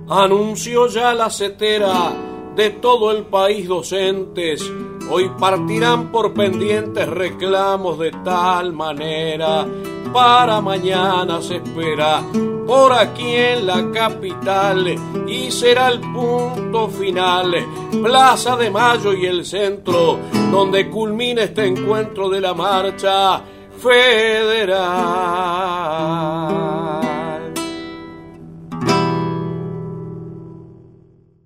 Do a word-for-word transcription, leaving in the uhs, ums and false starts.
Anunció ya la cetera de todo el país docentes, hoy partirán por pendientes reclamos de tal manera, para mañana se espera por aquí en la capital y será el punto final, Plaza de Mayo y el centro, donde culmina este encuentro de la marcha federal.